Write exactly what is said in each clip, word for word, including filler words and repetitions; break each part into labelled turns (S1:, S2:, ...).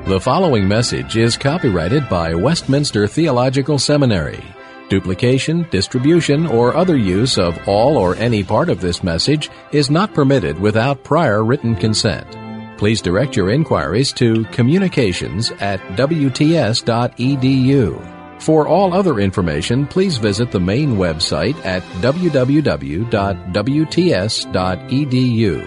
S1: The following message is copyrighted by Westminster Theological Seminary. Duplication, distribution, or other use of all or any part of this message is not permitted without prior written consent. Please direct your inquiries to communications at w t s dot e d u. For all other information, please visit the main website at w w w dot w t s dot e d u.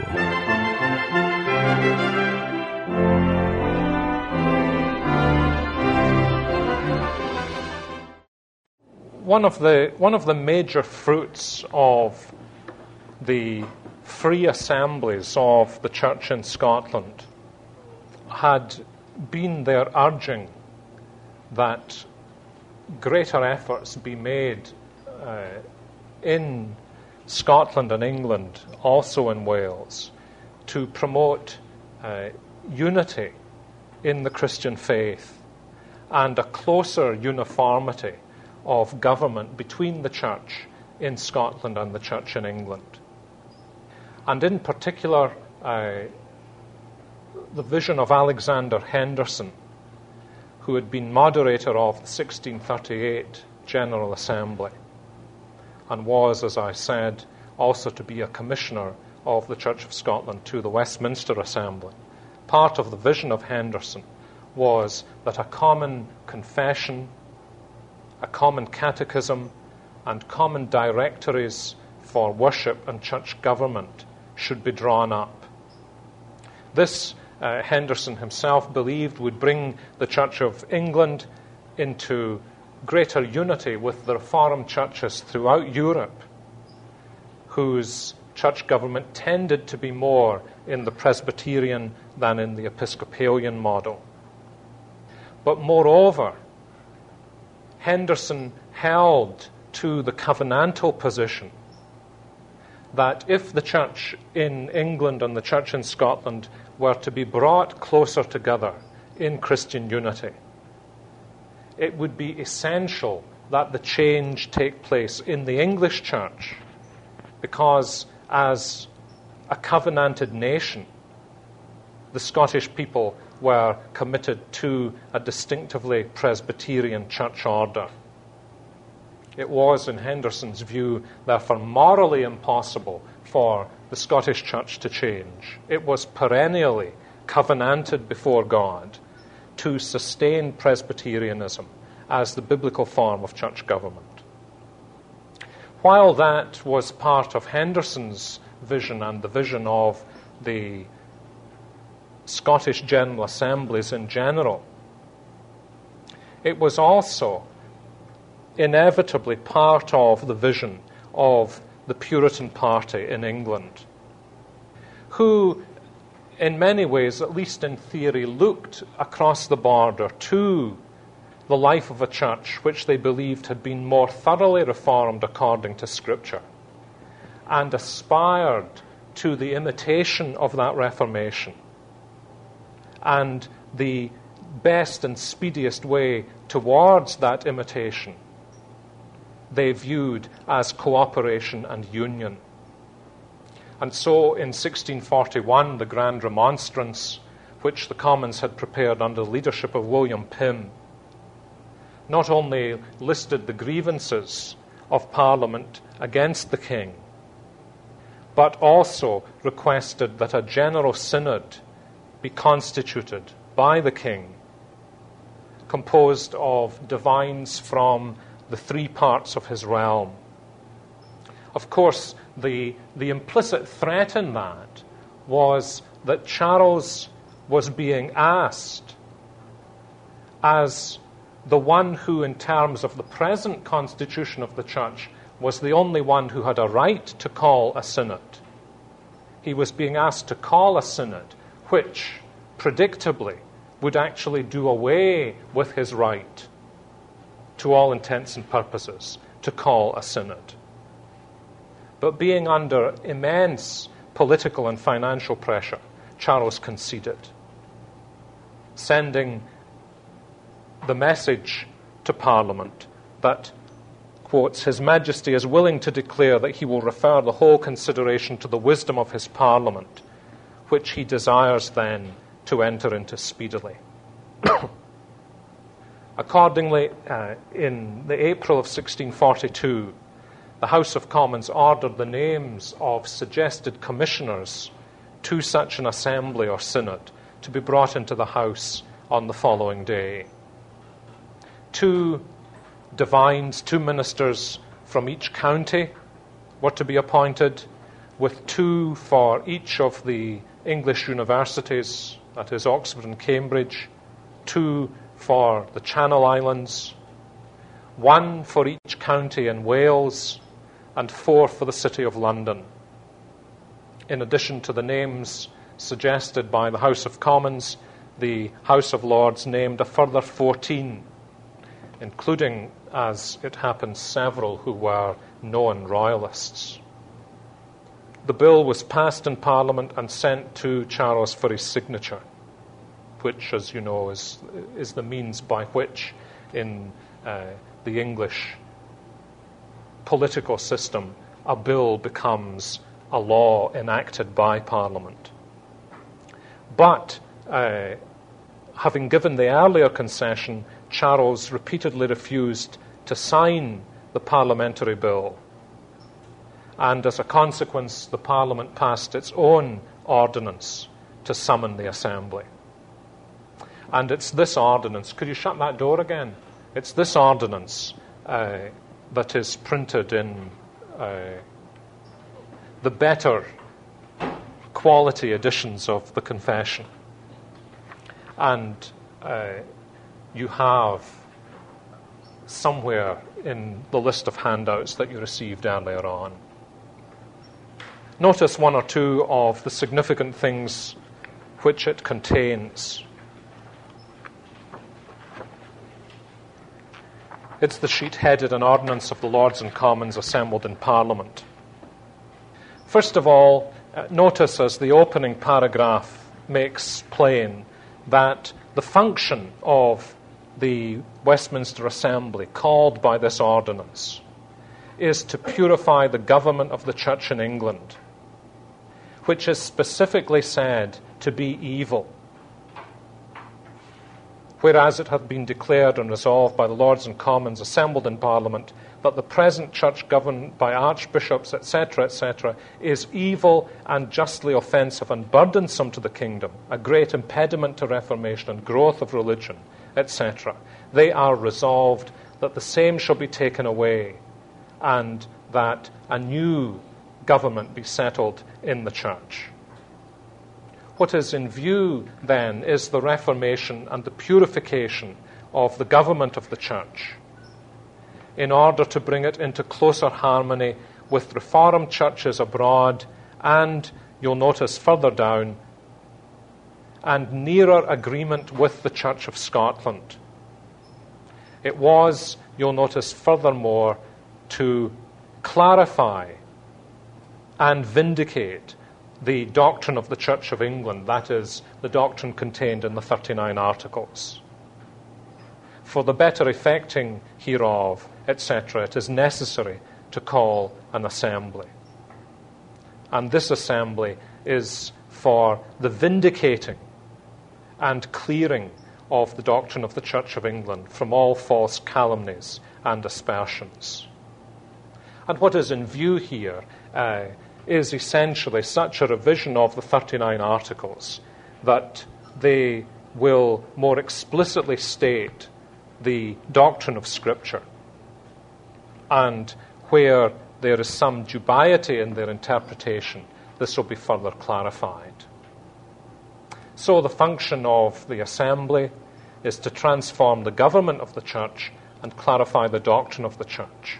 S2: One of the one of the major fruits of the free assemblies of the church in Scotland had been their urging that greater efforts be made uh, in Scotland and England, also in Wales, to promote uh, unity in the Christian faith and a closer uniformity of government between the church in Scotland and the church in England. And in particular, uh, the vision of Alexander Henderson, who had been moderator of the sixteen thirty-eight General Assembly and was, as I said, also to be a commissioner of the Church of Scotland to the Westminster Assembly. Part of the vision of Henderson was that a common confession, a common catechism, and common directories for worship and church government should be drawn up. This, uh, Henderson himself believed, would bring the Church of England into greater unity with the Reformed churches throughout Europe, whose church government tended to be more in the Presbyterian than in the Episcopalian model. But moreover, Henderson held to the covenantal position that if the church in England and the church in Scotland were to be brought closer together in Christian unity, it would be essential that the change take place in the English church, because as a covenanted nation, the Scottish people were committed to a distinctively Presbyterian church order. It was, in Henderson's view, therefore morally impossible for the Scottish church to change. It was perennially covenanted before God to sustain Presbyterianism as the biblical form of church government. While that was part of Henderson's vision and the vision of the Scottish General Assemblies in general, it was also inevitably part of the vision of the Puritan party in England, who in many ways, at least in theory, looked across the border to the life of a church which they believed had been more thoroughly reformed according to Scripture, and aspired to the imitation of that reformation. And the best and speediest way towards that imitation they viewed as cooperation and union. And so in sixteen forty-one, the Grand Remonstrance, which the Commons had prepared under the leadership of William Pym, not only listed the grievances of Parliament against the King, but also requested that a general synod be constituted by the King, composed of divines from the three parts of his realm. Of course, the, the implicit threat in that was that Charles was being asked, as the one who, in terms of the present constitution of the church, was the only one who had a right to call a synod. He was being asked to call a synod, which, predictably, would actually do away with his right, to all intents and purposes, to call a synod. But being under immense political and financial pressure, Charles conceded, sending the message to Parliament that, quotes, His Majesty is willing to declare that he will refer the whole consideration to the wisdom of his Parliament, which he desires then to enter into speedily. Accordingly, uh, in the April of sixteen forty-two, the House of Commons ordered the names of suggested commissioners to such an assembly or synod to be brought into the House on the following day. Two divines, two ministers from each county were to be appointed, with two for each of the English universities, that is Oxford and Cambridge, two for the Channel Islands, one for each county in Wales, and four for the City of London. In addition to the names suggested by the House of Commons, the House of Lords named a further fourteen, including, as it happens, several who were known royalists. The bill was passed in Parliament and sent to Charles for his signature, which, as you know, is, is the means by which in uh, the English political system a bill becomes a law enacted by Parliament. But uh, having given the earlier concession, Charles repeatedly refused to sign the parliamentary bill. And as a consequence, the Parliament passed its own ordinance to summon the Assembly. And it's this ordinance, could you shut that door again? It's this ordinance uh, that is printed in uh, the better quality editions of the Confession. And uh, you have somewhere in the list of handouts that you received earlier on. Notice one or two of the significant things which it contains. It's the sheet headed An Ordinance of the Lords and Commons assembled in Parliament. First of all, uh, notice as the opening paragraph makes plain that the function of the Westminster Assembly, called by this ordinance, is to purify the government of the Church in England, which is specifically said to be evil, whereas it hath been declared and resolved by the Lords and Commons assembled in Parliament that the present Church governed by archbishops, et cetera, et cetera, is evil and justly offensive and burdensome to the kingdom, a great impediment to reformation and growth of religion, et cetera. They are resolved that the same shall be taken away and that a new government be settled in the Church. What is in view, then, is the reformation and the purification of the government of the Church in order to bring it into closer harmony with Reformed churches abroad and, you'll notice further down, and nearer agreement with the Church of Scotland. It was, you'll notice furthermore, to clarify and vindicate the doctrine of the Church of England, that is, the doctrine contained in the thirty-nine Articles. For the better effecting hereof, et cetera, it is necessary to call an assembly. And this assembly is for the vindicating and clearing of the doctrine of the Church of England from all false calumnies and aspersions. And what is in view here uh, is essentially such a revision of the thirty-nine Articles that they will more explicitly state the doctrine of Scripture, and where there is some dubiety in their interpretation, this will be further clarified. So the function of the assembly is to transform the government of the Church and clarify the doctrine of the Church.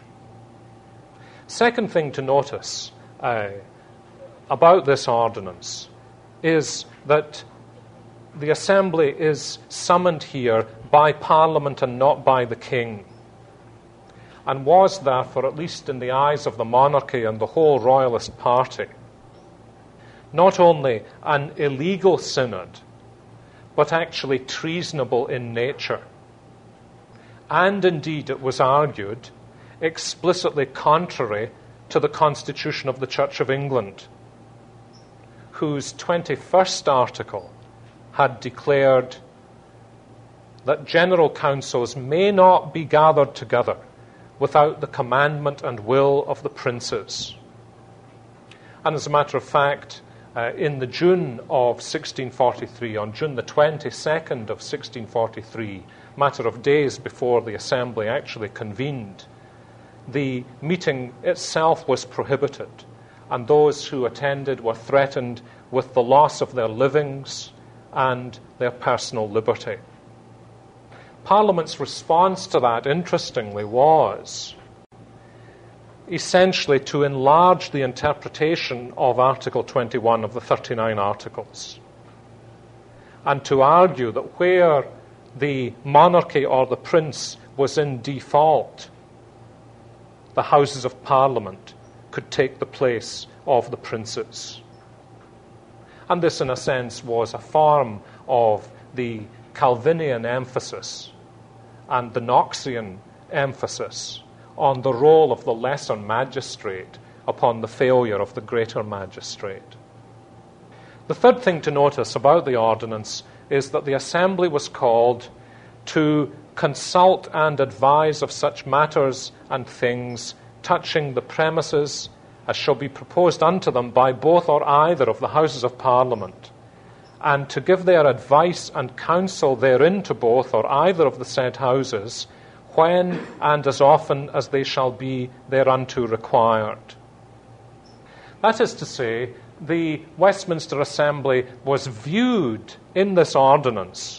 S2: Second thing to notice uh, about this ordinance is that the assembly is summoned here by Parliament and not by the King, and was therefore, at least in the eyes of the monarchy and the whole royalist party, not only an illegal synod, but actually treasonable in nature. And indeed, it was argued, explicitly contrary to the Constitution of the Church of England, whose twenty-first article had declared that general councils may not be gathered together without the commandment and will of the princes. And as a matter of fact, uh, in the June of sixteen forty-three, on June the twenty-second of sixteen forty-three, matter of days before the assembly actually convened, the meeting itself was prohibited, and those who attended were threatened with the loss of their livings and their personal liberty. Parliament's response to that, interestingly, was essentially to enlarge the interpretation of Article twenty-one of the thirty-nine Articles, and to argue that where the monarchy or the prince was in default, the Houses of Parliament could take the place of the princes. And this, in a sense, was a form of the Calvinian emphasis and the Knoxian emphasis on the role of the lesser magistrate upon the failure of the greater magistrate. The third thing to notice about the ordinance is that the assembly was called to consult and advise of such matters and things touching the premises as shall be proposed unto them by both or either of the Houses of Parliament, and to give their advice and counsel therein to both or either of the said Houses, when and as often as they shall be thereunto required. That is to say, the Westminster Assembly was viewed in this ordinance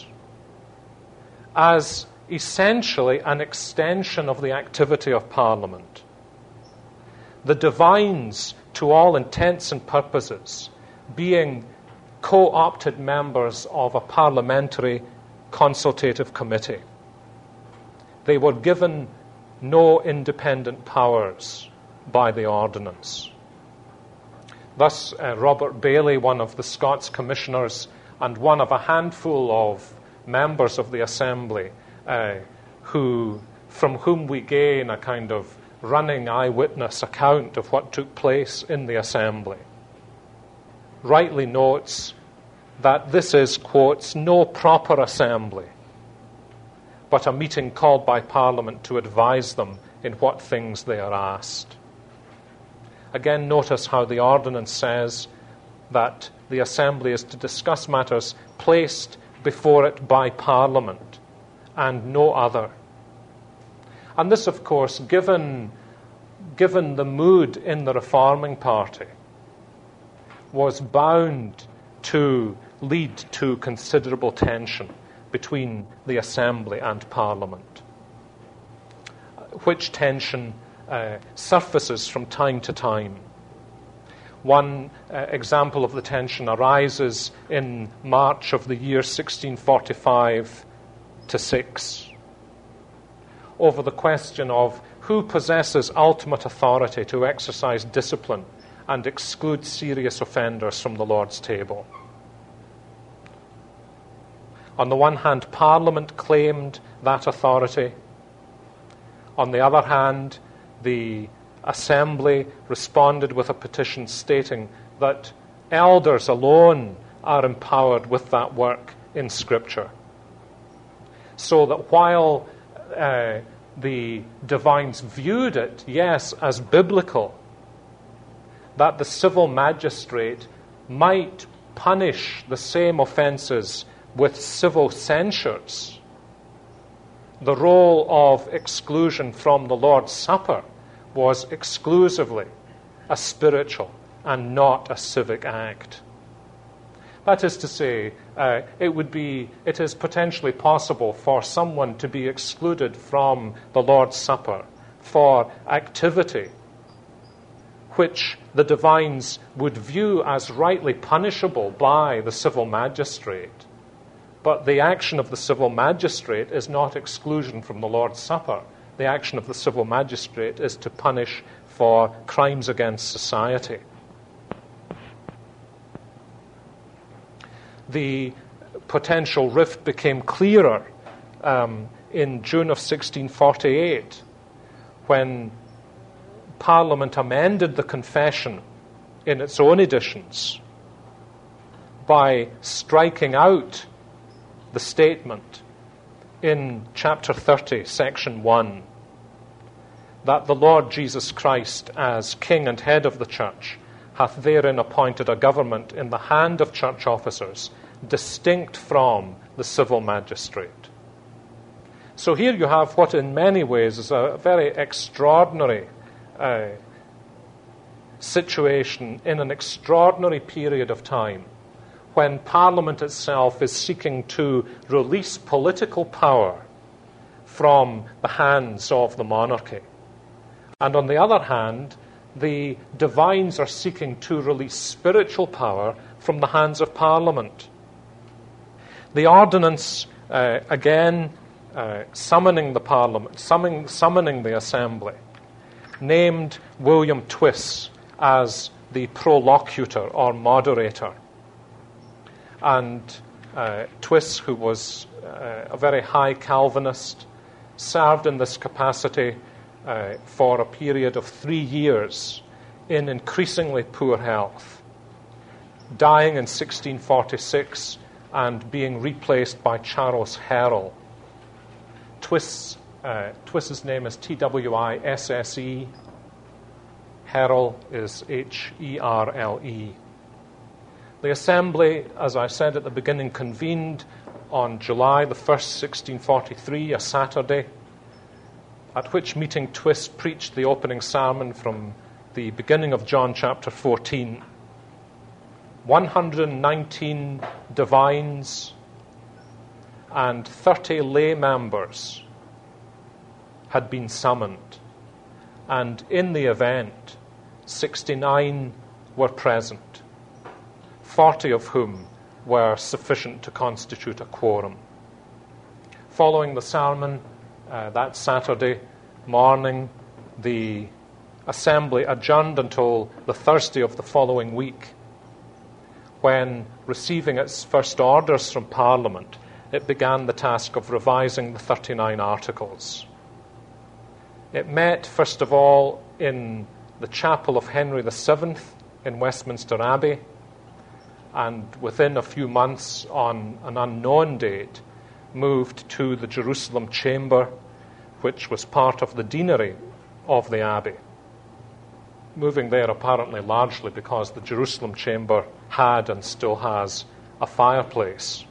S2: as essentially an extension of the activity of Parliament. The divines, to all intents and purposes, being co-opted members of a parliamentary consultative committee. They were given no independent powers by the ordinance. Thus, uh, Robert Bailey, one of the Scots Commissioners and one of a handful of members of the Assembly, uh, who, from whom we gain a kind of running eyewitness account of what took place in the Assembly, rightly notes that this is, quotes, no proper assembly, but a meeting called by Parliament to advise them in what things they are asked. Again, notice how the ordinance says that the Assembly is to discuss matters placed before it by Parliament and no other. And this, of course, given, given the mood in the Reforming Party, was bound to lead to considerable tension between the Assembly and Parliament, which tension uh, surfaces from time to time. One uh, example of the tension arises in March of the year sixteen forty-five to six, over the question of who possesses ultimate authority to exercise discipline and exclude serious offenders from the Lord's table. On the one hand, Parliament claimed that authority. On the other hand, the Assembly responded with a petition stating that elders alone are empowered with that work in Scripture. So that while uh, the divines viewed it, yes, as biblical, that the civil magistrate might punish the same offences with civil censures, the role of exclusion from the Lord's Supper was exclusively a spiritual and not a civic act. That is to say, uh, it would be, it is potentially possible for someone to be excluded from the Lord's Supper for activity which the divines would view as rightly punishable by the civil magistrate. But the action of the civil magistrate is not exclusion from the Lord's Supper. The action of the civil magistrate is to punish for crimes against society. The potential rift became clearer um, in June of sixteen forty-eight, when Parliament amended the Confession in its own editions by striking out the statement in chapter thirty, section one, that the Lord Jesus Christ, as King and head of the church, hath therein appointed a government in the hand of church officers, distinct from the civil magistrate. So here you have what in many ways is a very extraordinary uh, situation in an extraordinary period of time, when Parliament itself is seeking to release political power from the hands of the monarchy. And on the other hand, the divines are seeking to release spiritual power from the hands of Parliament. The ordinance, uh, again, uh, summoning the Parliament, summoning, summoning the Assembly, named William Twiss as the prolocutor or moderator. And uh, Twiss, who was uh, a very high Calvinist, served in this capacity uh, for a period of three years in increasingly poor health, dying in sixteen forty-six and being replaced by Charles Herrell. Twiss, uh, Twiss's name is T W I S S E. Herrell is H E R L E. The Assembly, as I said at the beginning, convened on July the first, sixteen forty-three, a Saturday, at which meeting Twiss preached the opening sermon from the beginning of John chapter fourteen. one hundred nineteen divines and thirty lay members had been summoned, and in the event, sixty-nine were present, forty of whom were sufficient to constitute a quorum. Following the sermon uh, that Saturday morning, the Assembly adjourned until the Thursday of the following week, when, receiving its first orders from Parliament, it began the task of revising the thirty-nine Articles. It met, first of all, in the chapel of Henry the Seventh in Westminster Abbey, and within a few months, on an unknown date, moved to the Jerusalem Chamber, which was part of the deanery of the Abbey. Moving there apparently largely because the Jerusalem Chamber had and still has a fireplace.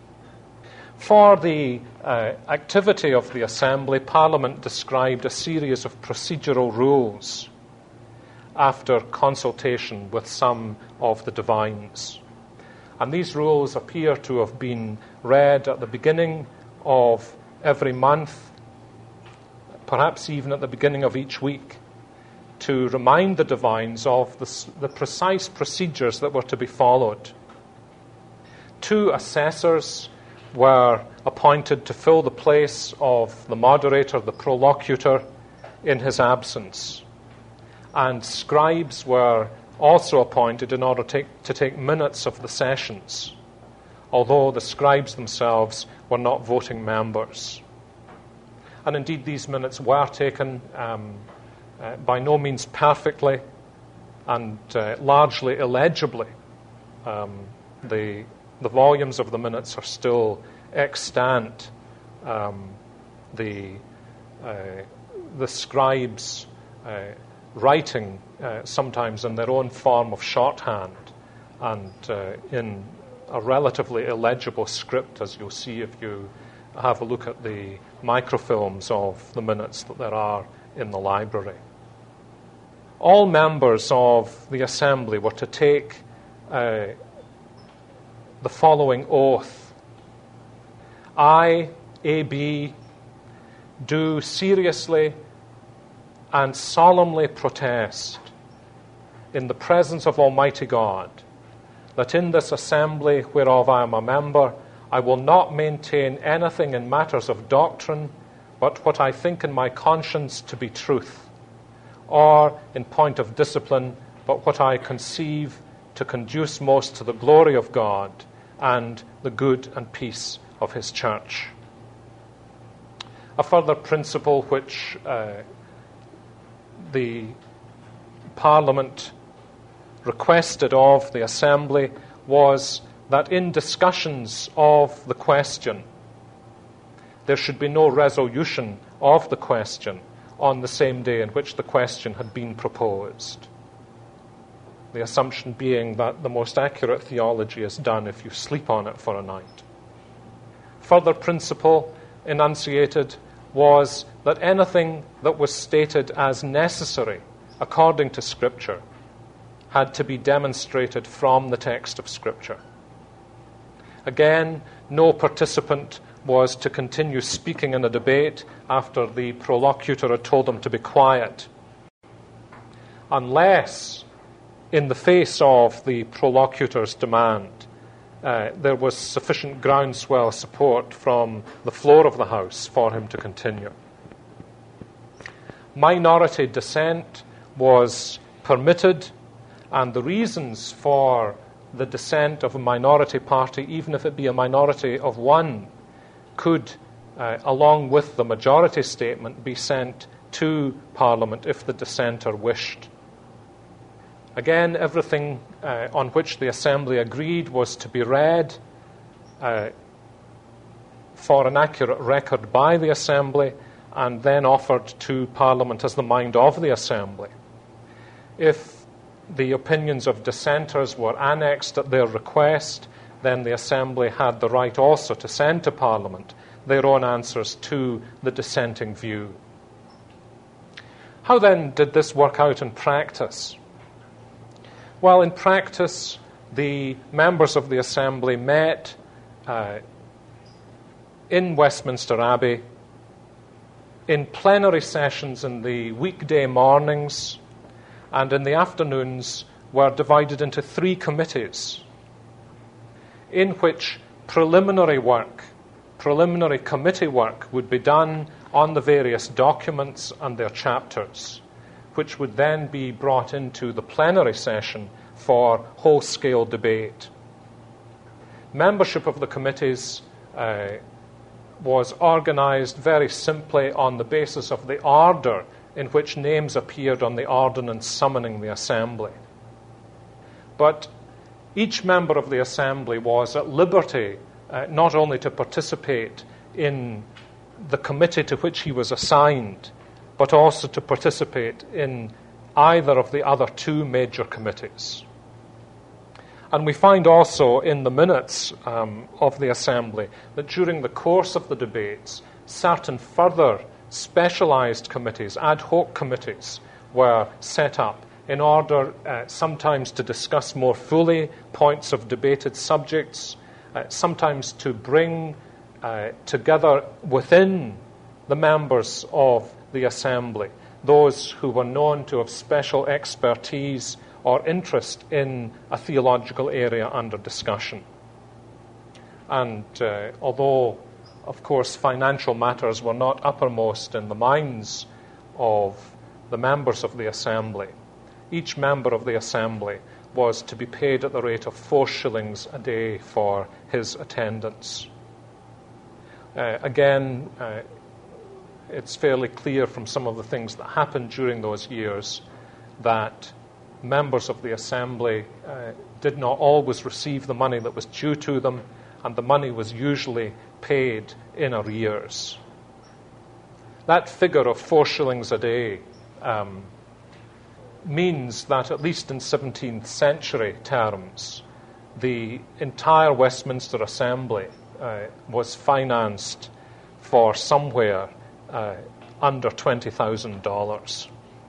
S2: For the uh, activity of the Assembly, Parliament described a series of procedural rules after consultation with some of the divines. And these rules appear to have been read at the beginning of every month, perhaps even at the beginning of each week, to remind the divines of the, the precise procedures that were to be followed. Two assessors were appointed to fill the place of the moderator, the prolocutor, in his absence. And scribes were also appointed in order to take, to take minutes of the sessions, although the scribes themselves were not voting members. And indeed, these minutes were taken um, uh, by no means perfectly and uh, largely illegibly. Um, the, the volumes of the minutes are still extant. Um, the, uh, the scribes uh, writing uh, sometimes in their own form of shorthand and uh, in a relatively illegible script, as you'll see if you have a look at the microfilms of the minutes that there are in the library. All members of the Assembly were to take uh, the following oath. I, A B, do seriously and solemnly protest in the presence of Almighty God that in this assembly whereof I am a member, I will not maintain anything in matters of doctrine but what I think in my conscience to be truth, or in point of discipline but what I conceive to conduce most to the glory of God and the good and peace of his church. A further principle which uh, the Parliament requested of the Assembly was that in discussions of the question, there should be no resolution of the question on the same day in which the question had been proposed. The assumption being that the most accurate theology is done if you sleep on it for a night. Further principle enunciated was that anything that was stated as necessary according to Scripture had to be demonstrated from the text of Scripture. Again, no participant was to continue speaking in a debate after the prolocutor had told them to be quiet, unless, in the face of the prolocutor's demand, uh, there was sufficient groundswell support from the floor of the House for him to continue. Minority dissent was permitted, and the reasons for the dissent of a minority party, even if it be a minority of one, could, uh, along with the majority statement, be sent to Parliament if the dissenter wished. Again, everything uh, on which the Assembly agreed was to be read uh, for an accurate record by the Assembly and then offered to Parliament as the mind of the Assembly. If the opinions of dissenters were annexed at their request, then the Assembly had the right also to send to Parliament their own answers to the dissenting view. How then did this work out in practice? Well, in practice, the members of the Assembly met uh, in Westminster Abbey in plenary sessions in the weekday mornings, and in the afternoons were divided into three committees in which preliminary work, preliminary committee work would be done on the various documents and their chapters, which would then be brought into the plenary session for whole-scale debate. Membership of the committees uh, was organized very simply on the basis of the order in which names appeared on the ordinance summoning the Assembly. But each member of the Assembly was at liberty uh, not only to participate in the committee to which he was assigned, but also to participate in either of the other two major committees. And we find also in the minutes um, of the Assembly that during the course of the debates, certain further specialized committees, ad hoc committees, were set up in order uh, sometimes to discuss more fully points of debated subjects, uh, sometimes to bring uh, together within the members of the Assembly those who were known to have special expertise or interest in a theological area under discussion. And uh, although, of course, financial matters were not uppermost in the minds of the members of the Assembly, each member of the Assembly was to be paid at the rate of four shillings a day for his attendance. Uh, again, uh, it's fairly clear from some of the things that happened during those years that members of the Assembly uh, did not always receive the money that was due to them, and the money was usually paid in arrears. That figure of four shillings a day um, means that, at least in seventeenth century terms, the entire Westminster Assembly uh, was financed for somewhere uh, under twenty thousand dollars.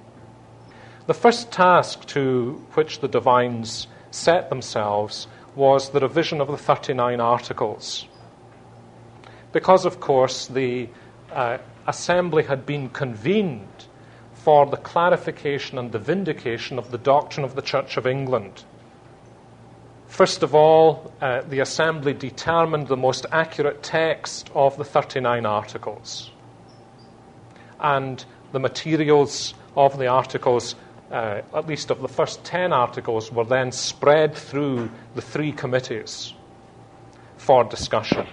S2: The first task to which the divines set themselves was the revision of the thirty-nine Articles. Because, of course, the uh, Assembly had been convened for the clarification and the vindication of the doctrine of the Church of England. First of all, uh, the Assembly determined the most accurate text of the thirty-nine Articles. And the materials of the Articles, uh, at least of the first ten Articles, were then spread through the three committees for discussion.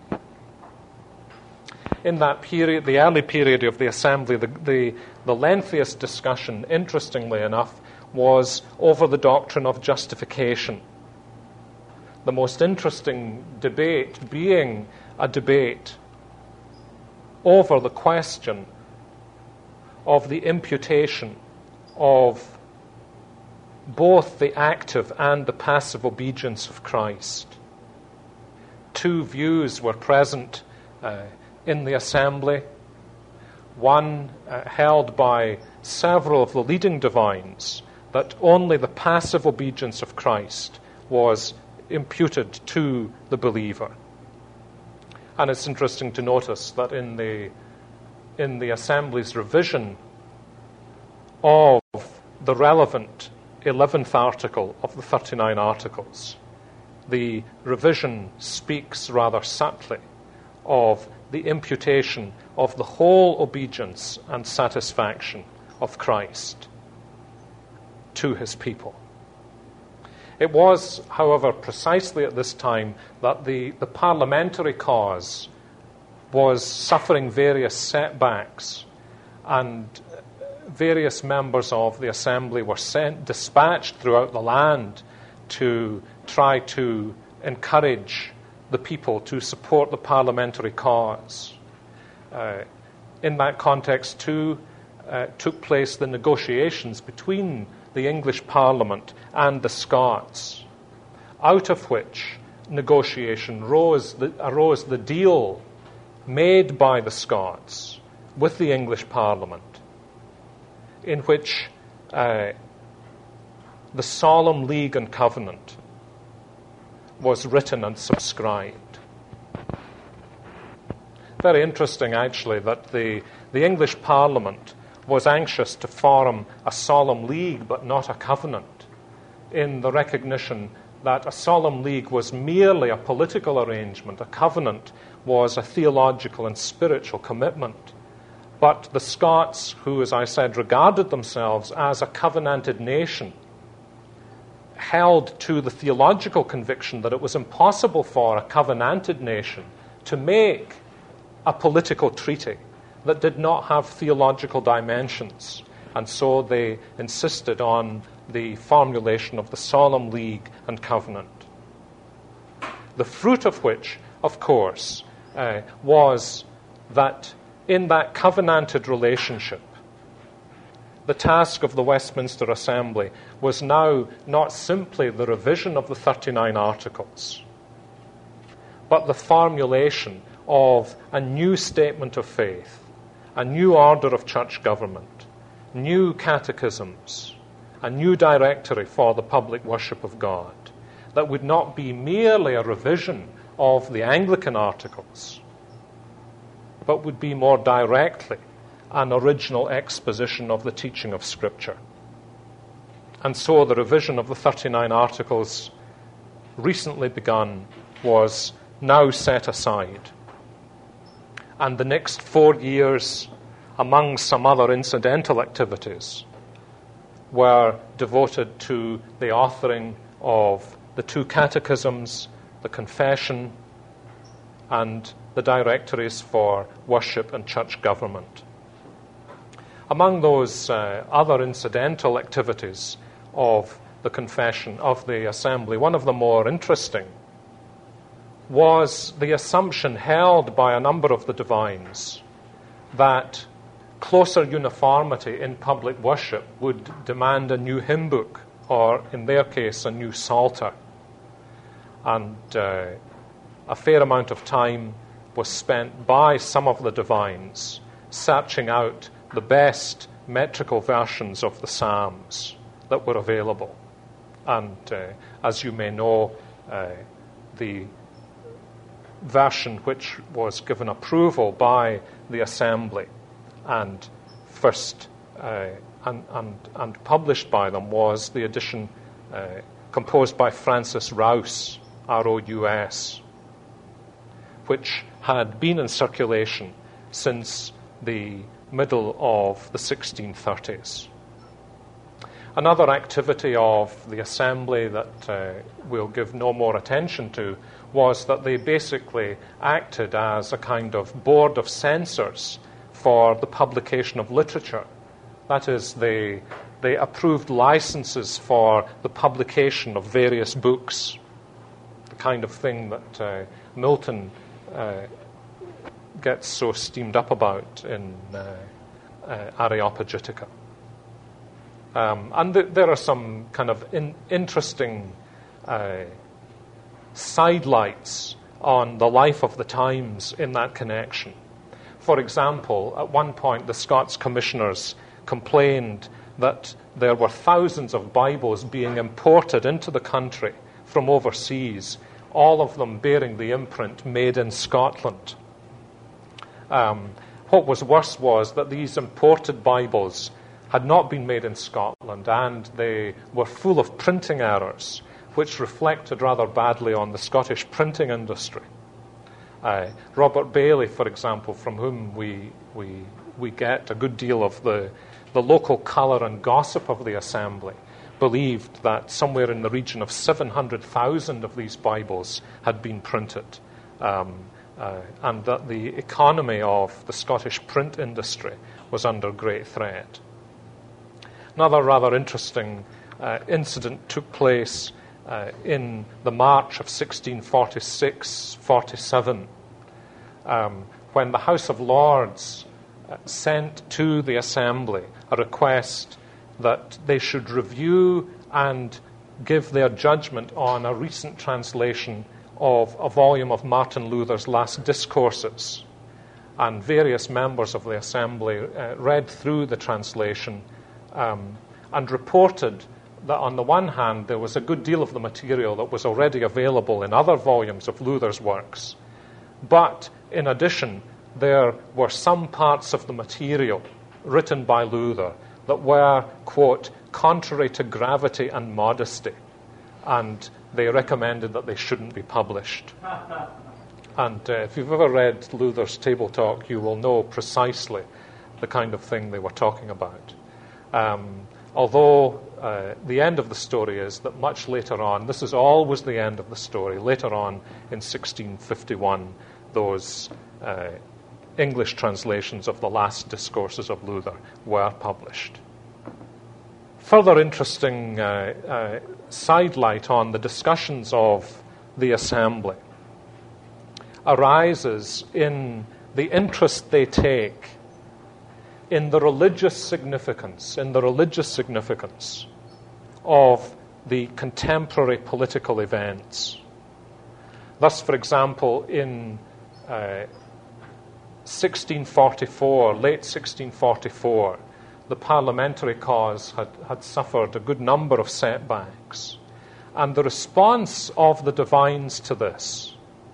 S2: In that period, the early period of the Assembly, the, the, the lengthiest discussion, interestingly enough, was over the doctrine of justification. The most interesting debate being a debate over the question of the imputation of both the active and the passive obedience of Christ. Two views were present uh, in the assembly. One uh, held by several of the leading divines, that only the passive obedience of Christ was imputed to the believer. And it's interesting to notice that in the in the Assembly's revision of the relevant eleventh article of the thirty-nine Articles, the revision speaks rather subtly of the imputation of the whole obedience and satisfaction of Christ to his people. It was, however, precisely at this time that the, the parliamentary cause was suffering various setbacks, and various members of the assembly were sent, dispatched throughout the land to try to encourage the people to support the parliamentary cause. Uh, in that context, too, uh, took place the negotiations between the English Parliament and the Scots, out of which negotiation rose the, arose the deal made by the Scots with the English Parliament, in which uh, the Solemn League and Covenant was written and subscribed. Very interesting, actually, that the, the English Parliament was anxious to form a solemn league but not a covenant, in the recognition that a solemn league was merely a political arrangement, a covenant was a theological and spiritual commitment. But the Scots, who, as I said, regarded themselves as a covenanted nation, held to the theological conviction that it was impossible for a covenanted nation to make a political treaty that did not have theological dimensions. And so they insisted on the formulation of the Solemn League and Covenant, the fruit of which, of course, uh, was that in that covenanted relationship, the task of the Westminster Assembly was now not simply the revision of the thirty-nine Articles, but the formulation of a new statement of faith, a new order of church government, new catechisms, a new directory for the public worship of God, that would not be merely a revision of the Anglican Articles, but would be more directly an original exposition of the teaching of Scripture. And so the revision of the thirty-nine Articles, recently begun, was now set aside. And the next four years, among some other incidental activities, were devoted to the authoring of the two catechisms, the confession, and the directories for worship and church government. Among those uh, other incidental activities of the confession of the assembly, one of the more interesting was the assumption held by a number of the divines that closer uniformity in public worship would demand a new hymn book, or in their case, a new psalter. And uh, a fair amount of time was spent by some of the divines searching out the best metrical versions of the Psalms that were available. And uh, as you may know, uh, the version which was given approval by the assembly and first uh, and, and, and published by them was the edition uh, composed by Francis Rouse, R O U S, which had been in circulation since the middle of the sixteen thirties. Another activity of the assembly that uh, we'll give no more attention to was that they basically acted as a kind of board of censors for the publication of literature. That is, they, they approved licenses for the publication of various books, the kind of thing that uh, Milton uh, gets so steamed up about in uh, uh, Areopagitica. Um, and th- there are some kind of in- interesting uh, sidelights on the life of the times in that connection. For example, at one point the Scots commissioners complained that there were thousands of Bibles being imported into the country from overseas, all of them bearing the imprint "Made in Scotland." Um, what was worse was that these imported Bibles had not been made in Scotland, and they were full of printing errors, which reflected rather badly on the Scottish printing industry. Uh, Robert Bailey, for example, from whom we we we get a good deal of the, the local colour and gossip of the Assembly, believed that somewhere in the region of seven hundred thousand of these Bibles had been printed, um, uh, and that the economy of the Scottish print industry was under great threat. Another rather interesting uh, incident took place uh, in the March of sixteen forty-six forty-seven, um, when the House of Lords uh, sent to the Assembly a request that they should review and give their judgment on a recent translation of a volume of Martin Luther's Last Discourses. And various members of the Assembly uh, read through the translation um, and reported that on the one hand there was a good deal of the material that was already available in other volumes of Luther's works, but in addition there were some parts of the material written by Luther that were, quote, contrary to gravity and modesty, and they recommended that they shouldn't be published. And uh, if you've ever read Luther's Table Talk, you will know precisely the kind of thing they were talking about. Um, although uh, the end of the story is that much later on, this is always the end of the story, later on in sixteen fifty-one, those uh, English translations of the Last Discourses of Luther were published. Further interesting uh, uh, sidelight on the discussions of the Assembly arises in the interest they take in the religious significance, in the religious significance of the contemporary political events. Thus, for example, in uh, sixteen forty-four, late sixteen forty-four, the parliamentary cause had, had suffered a good number of setbacks. And the response of the divines to this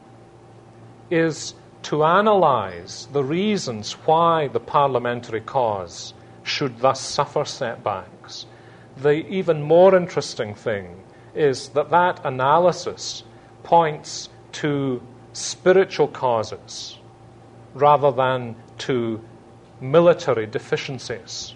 S2: is to analyze the reasons why the parliamentary cause should thus suffer setbacks. The even more interesting thing is that that analysis points to spiritual causes rather than to military deficiencies.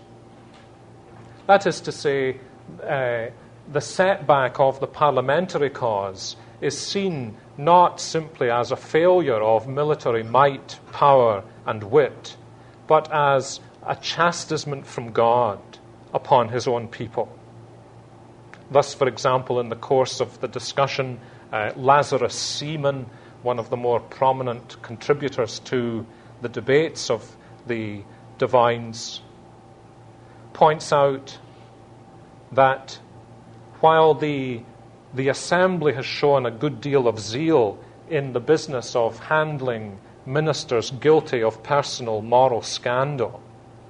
S2: That is to say, uh, the setback of the parliamentary cause is seen not simply as a failure of military might, power, and wit, but as a chastisement from God upon his own people. Thus, for example, in the course of the discussion, uh, Lazarus Seaman, one of the more prominent contributors to the debates of the divines, points out that while the The Assembly has shown a good deal of zeal in the business of handling ministers guilty of personal moral scandal,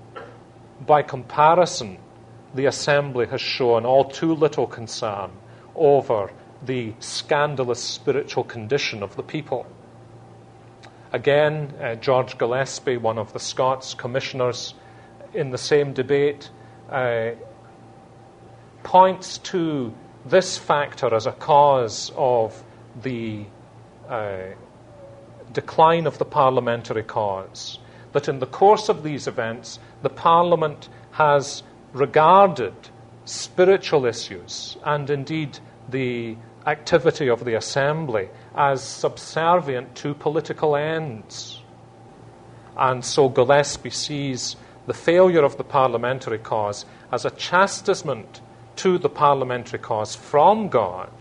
S2: by comparison, the Assembly has shown all too little concern over the scandalous spiritual condition of the people. Again, uh, George Gillespie, one of the Scots commissioners, in the same debate, uh, points to this factor as a cause of the uh, decline of the parliamentary cause, that in the course of these events, the Parliament has regarded spiritual issues and indeed the activity of the Assembly as subservient to political ends. And so Gillespie sees the failure of the parliamentary cause as a chastisement to the parliamentary cause from God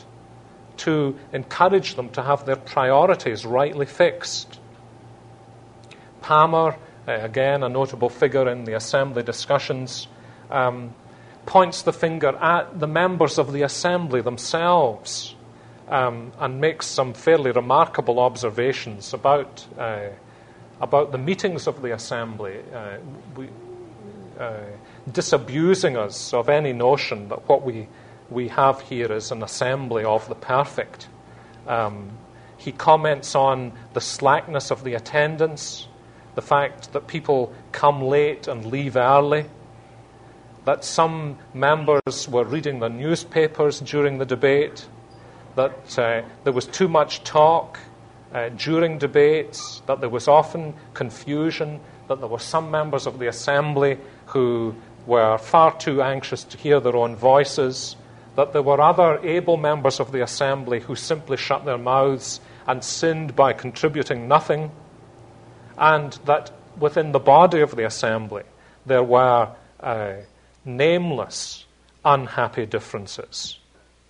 S2: to encourage them to have their priorities rightly fixed. Palmer, uh, again a notable figure in the Assembly discussions, um, points the finger at the members of the Assembly themselves um, and makes some fairly remarkable observations about uh, about the meetings of the Assembly, uh, we, uh, disabusing us of any notion that what we, we have here is an assembly of the perfect. Um, he comments on the slackness of the attendance, the fact that people come late and leave early, that some members were reading the newspapers during the debate, that uh, there was too much talk uh, during debates, that there was often confusion, that there were some members of the Assembly who were far too anxious to hear their own voices, that there were other able members of the Assembly who simply shut their mouths and sinned by contributing nothing, and that within the body of the Assembly there were uh, nameless, unhappy differences.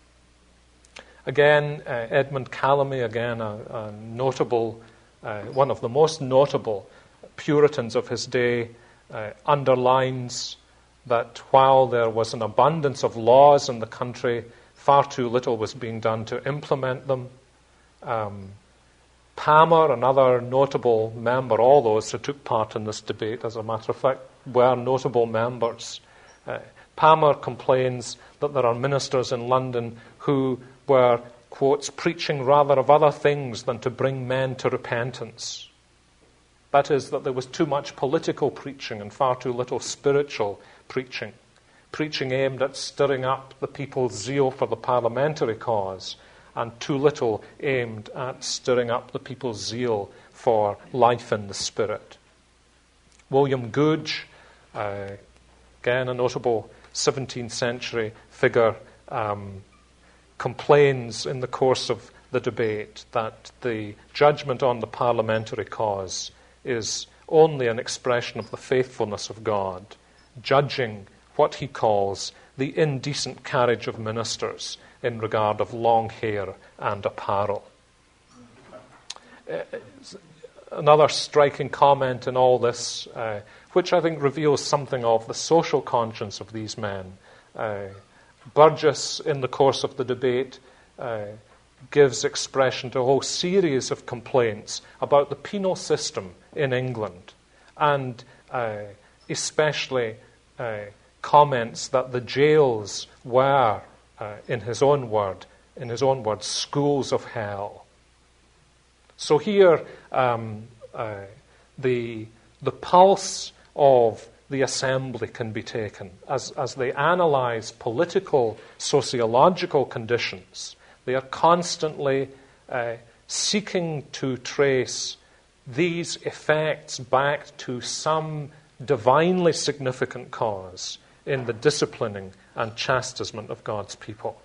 S2: Again, uh, Edmund Calamy, again a, a notable, uh, one of the most notable Puritans of his day, uh, underlines that while there was an abundance of laws in the country, far too little was being done to implement them. Um, Palmer, another notable member, all those who took part in this debate, as a matter of fact, were notable members. Uh, Palmer complains that there are ministers in London who were, quotes, preaching rather of other things than to bring men to repentance. That is, that there was too much political preaching and far too little spiritual preaching. Preaching aimed at stirring up the people's zeal for the parliamentary cause, and too little aimed at stirring up the people's zeal for life in the Spirit. William Gouge, uh, again a notable seventeenth century figure, um, complains in the course of the debate that the judgment on the parliamentary cause is only an expression of the faithfulness of God, judging what he calls the indecent carriage of ministers in regard of long hair and apparel. Uh, another striking comment in all this, uh, which I think reveals something of the social conscience of these men. Uh, Burgess, in the course of the debate, uh, gives expression to a whole series of complaints about the penal system in England, and uh, especially uh, comments that the jails were, uh, in his own word, in his own words, schools of hell. So here, um, uh, the the pulse of the Assembly can be taken as as they analyze political, sociological conditions. They are constantly uh, seeking to trace these effects back to some divinely significant cause in the disciplining and chastisement of God's people.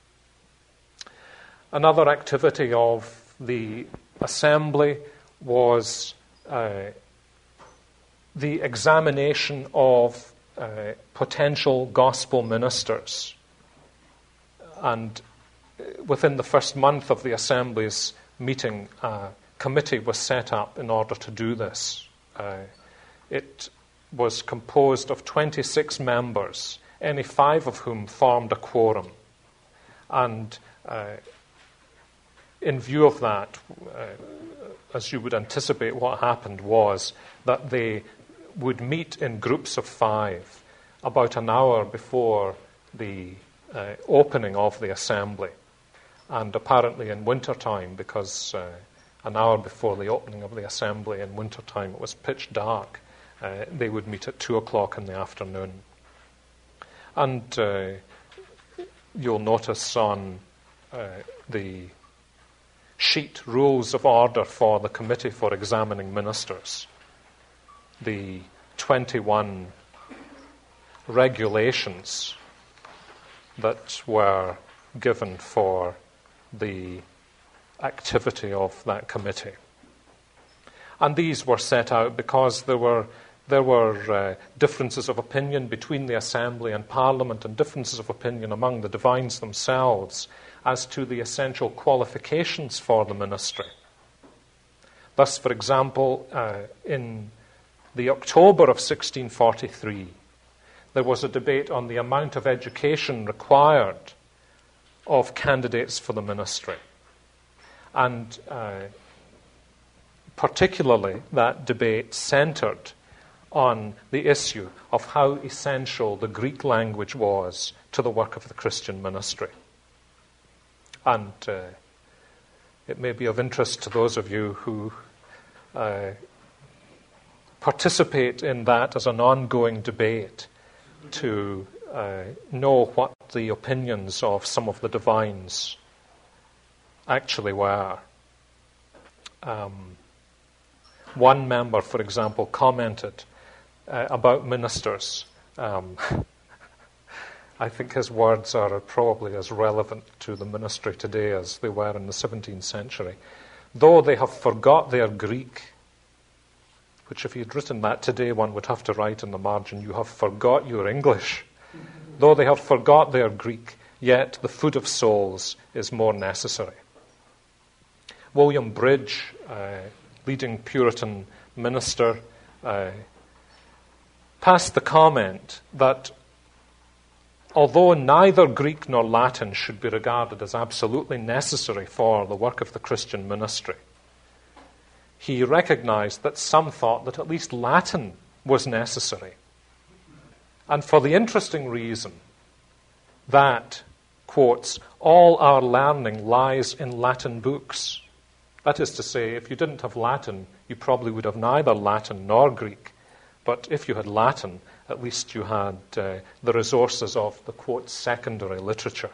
S2: Another activity of the Assembly was uh, the examination of uh, potential gospel ministers. And within the first month of the Assembly's meeting, a committee was set up in order to do this. Uh, it was composed of twenty-six members, any five of whom formed a quorum. And uh, in view of that, uh, as you would anticipate, what happened was that they would meet in groups of five about an hour before the uh, opening of the Assembly. And apparently in wintertime, because uh, an hour before the opening of the Assembly in wintertime it was pitch dark, uh, they would meet at two o'clock in the afternoon. And uh, you'll notice on uh, the sheet rules of order for the Committee for Examining Ministers, the twenty-one regulations that were given for the activity of that committee. And these were set out because there were there were uh, differences of opinion between the Assembly and Parliament, and differences of opinion among the divines themselves as to the essential qualifications for the ministry. Thus, for example, uh, in the October of sixteen forty-three, there was a debate on the amount of education required of candidates for the ministry. And uh, particularly that debate centered on the issue of how essential the Greek language was to the work of the Christian ministry. And uh, it may be of interest to those of you who uh, participate in that as an ongoing debate to uh, know what the opinions of some of the divines actually were. Um, one member, for example, commented uh, about ministers. Um, I think his words are probably as relevant to the ministry today as they were in the seventeenth century. Though they have forgot their Greek, which if he had written that today, one would have to write in the margin, you have forgot your English. Though they have forgot their Greek, yet the food of souls is more necessary. William Bridge, uh, leading Puritan minister, uh, passed the comment that although neither Greek nor Latin should be regarded as absolutely necessary for the work of the Christian ministry, he recognized that some thought that at least Latin was necessary. And for the interesting reason that, quotes, all our learning lies in Latin books. That is to say, if you didn't have Latin, you probably would have neither Latin nor Greek. But if you had Latin, at least you had uh, the resources of the, quote, secondary literature.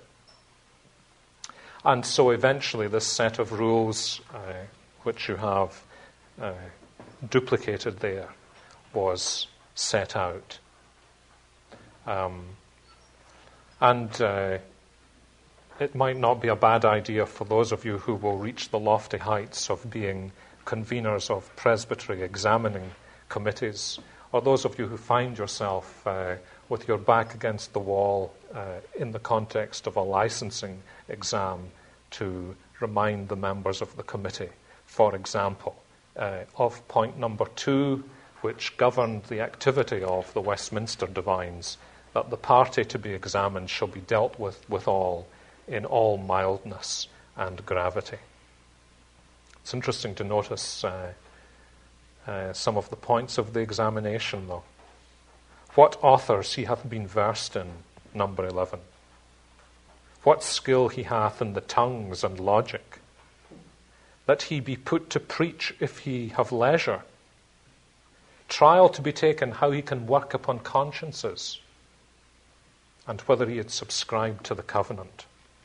S2: And so eventually this set of rules, uh, which you have uh, duplicated there, was set out. Um, and uh, it might not be a bad idea for those of you who will reach the lofty heights of being conveners of presbytery examining committees, or those of you who find yourself uh, with your back against the wall uh, in the context of a licensing exam, to remind the members of the committee, for example, uh, of point number two, which governed the activity of the Westminster divines, that the party to be examined shall be dealt with withal in all mildness and gravity. It's interesting to notice uh, uh, some of the points of the examination, though. What authors he hath been versed in, number eleven. What skill he hath in the tongues and logic, that he be put to preach if he have leisure. Trial to be taken how he can work upon consciences, and whether he had subscribed to the covenant.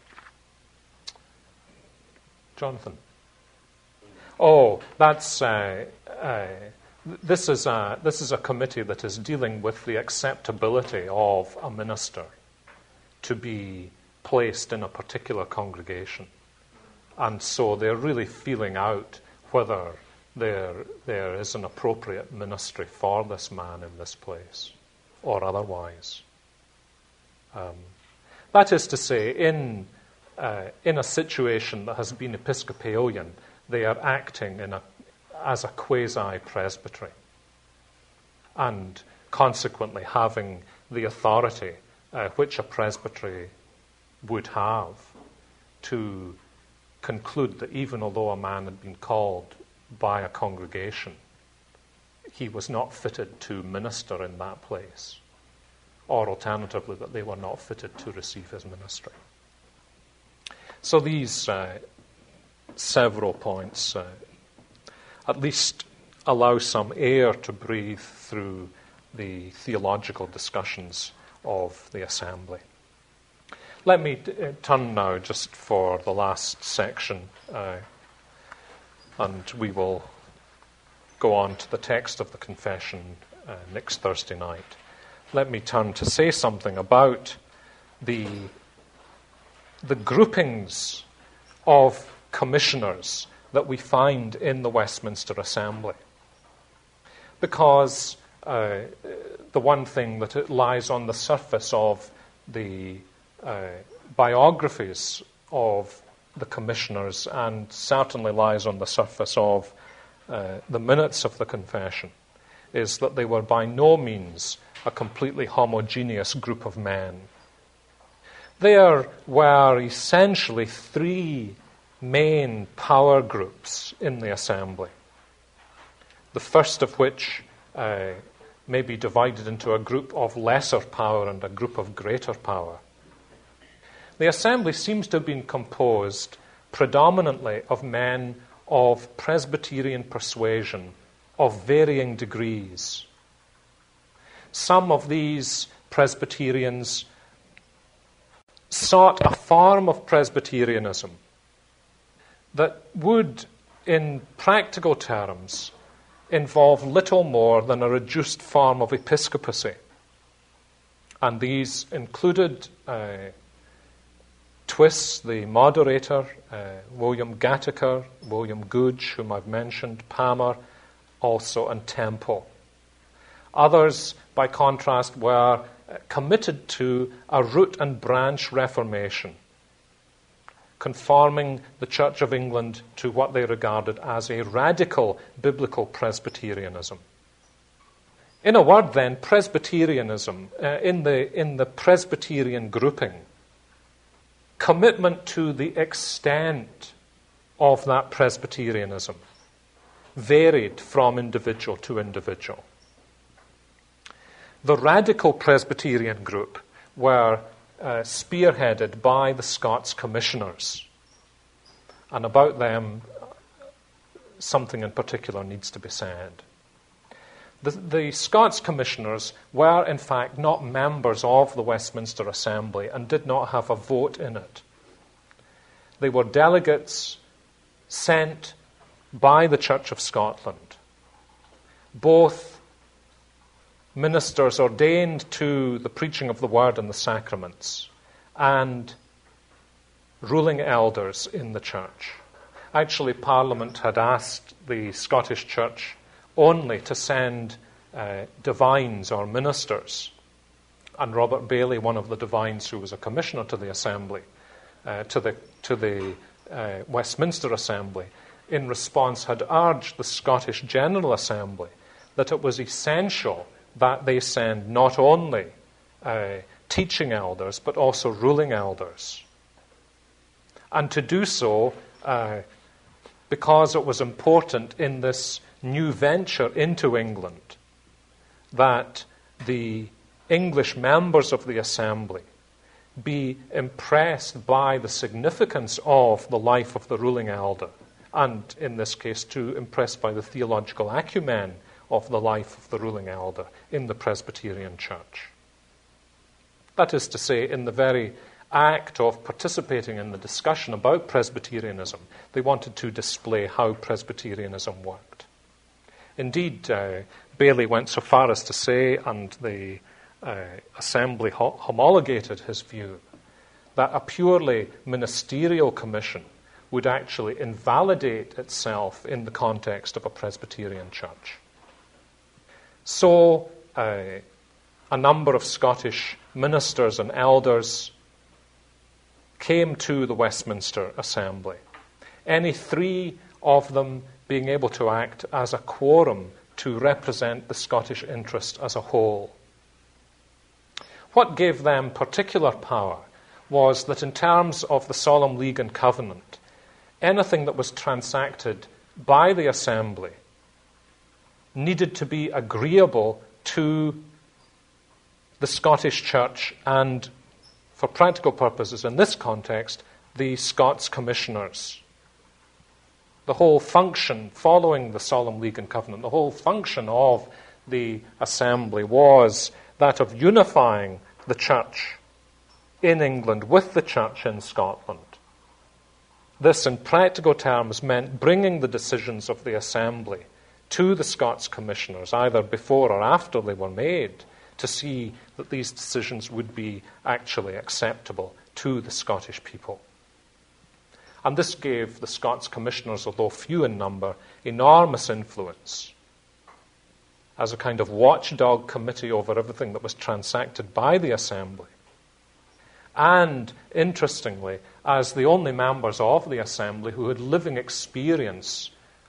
S2: Jonathan. Oh, that's uh, uh, this is a this is a committee that is dealing with the acceptability of a minister to be placed in a particular congregation, and so they're really feeling out whether there there is an appropriate ministry for this man in this place, or otherwise. Um, that is to say, in uh, in a situation that has been Episcopalian, they are acting in a, as a quasi-presbytery, and consequently having the authority uh, which a presbytery would have to conclude that even although a man had been called by a congregation, he was not fitted to minister in that place, or alternatively that they were not fitted to receive his ministry. So these uh, several points uh, at least allow some air to breathe through the theological discussions of the assembly. Let me t- turn now just for the last section, uh, and we will go on to the text of the confession uh, next Thursday night. Let me turn to say something about the the groupings of commissioners that we find in the Westminster Assembly. Because uh, the one thing that it lies on the surface of the uh, biographies of the commissioners, and certainly lies on the surface of uh, the minutes of the confession is that they were by no means a completely homogeneous group of men. There were essentially three main power groups in the assembly. The first of which uh, may be divided into a group of lesser power and a group of greater power. The assembly seems to have been composed predominantly of men of Presbyterian persuasion of varying degrees. Some of these Presbyterians sought a form of Presbyterianism that would, in practical terms, involve little more than a reduced form of episcopacy. And these included uh, Twiss, the moderator, uh, William Gattaker, William Gouge, whom I've mentioned, Palmer, also, and Temple. Others, by contrast, were committed to a root and branch reformation, conforming the Church of England to what they regarded as a radical biblical Presbyterianism. In a word, then, Presbyterianism, uh, in the in the Presbyterian grouping, commitment to the extent of that Presbyterianism varied from individual to individual. The radical Presbyterian group were uh, spearheaded by the Scots Commissioners, and about them something in particular needs to be said. The, the Scots Commissioners were, in fact, not members of the Westminster Assembly and did not have a vote in it. They were delegates sent by the Church of Scotland, both ministers ordained to the preaching of the Word and the sacraments, and ruling elders in the Church. Actually, Parliament had asked the Scottish Church only to send uh, divines or ministers. And Robert Bailey, one of the divines who was a commissioner to the Assembly, uh, to the, to the uh, Westminster Assembly, in response had urged the Scottish General Assembly that it was essential that they send not only uh, teaching elders, but also ruling elders. And to do so, uh, because it was important in this new venture into England that the English members of the Assembly be impressed by the significance of the life of the ruling elder, and in this case too impressed by the theological acumen of the life of the ruling elder in the Presbyterian Church. That is to say, in the very act of participating in the discussion about Presbyterianism, they wanted to display how Presbyterianism worked. Indeed, uh, Bailey went so far as to say, and the uh, Assembly ho- homologated his view, that a purely ministerial commission would actually invalidate itself in the context of a Presbyterian church. So, uh, a number of Scottish ministers and elders came to the Westminster Assembly, any three of them being able to act as a quorum to represent the Scottish interest as a whole. What gave them particular power was that in terms of the Solemn League and Covenant, anything that was transacted by the Assembly needed to be agreeable to the Scottish Church and, for practical purposes in this context, the Scots Commissioners. The whole function, following the Solemn League and Covenant, the whole function of the Assembly was that of unifying the Church in England with the Church in Scotland. This, in practical terms, meant bringing the decisions of the Assembly to the Scots Commissioners, either before or after they were made, to see that these decisions would be actually acceptable to the Scottish people. And this gave the Scots Commissioners, although few in number, enormous influence as a kind of watchdog committee over everything that was transacted by the Assembly. And, interestingly, as the only members of the Assembly who had living experience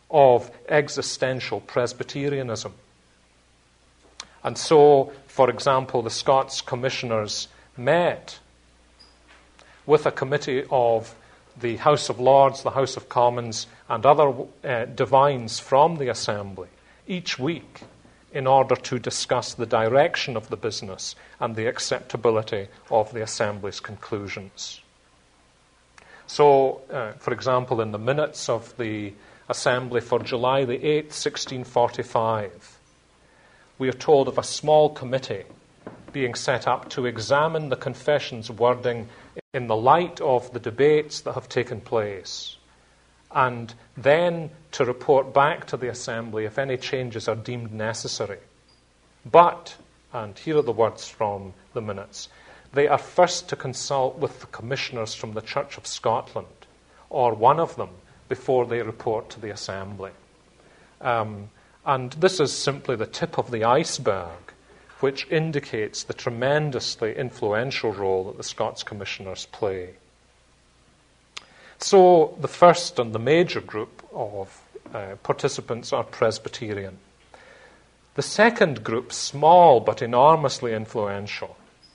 S2: of existential Presbyterianism. And so, for example, the Scots Commissioners met with a committee of the House of Lords, the House of Commons, and other uh, divines from the Assembly each week in order to discuss the direction of the business and the acceptability of the Assembly's conclusions. So, uh, for example, in the minutes of the Assembly for July the eighth, sixteen forty-five, we are told of a small committee being set up to examine the confession's wording in the light of the debates that have taken place, and then to report back to the Assembly if any changes are deemed necessary. But, and here are the words from the minutes, they are first to consult with the commissioners from the Church of Scotland, or one of them, before they report to the Assembly. Um, and this is simply the tip of the iceberg, which indicates the tremendously influential role that the Scots Commissioners play. So the first and the major group of uh, participants are Presbyterian. The second group, small but enormously influential,